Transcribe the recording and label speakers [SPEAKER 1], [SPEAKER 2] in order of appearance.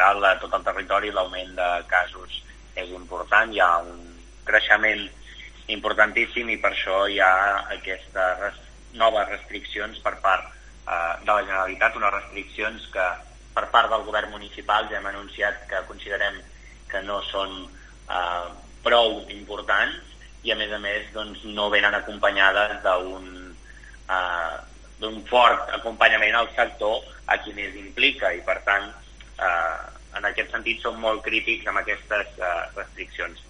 [SPEAKER 1] general a tot el territori l'augment de casos és important, hi ha un creixement importantíssim i per això hi ha aquestes noves restriccions per part de la Generalitat, unes restriccions que per part del govern municipal ja hem anunciat que considerem que no són prou importants i a més doncs, no venen acompanyades d'un fort acompanyament al sector a qui més implica i per tant en aquest sentit som molt crítics amb aquestes restriccions.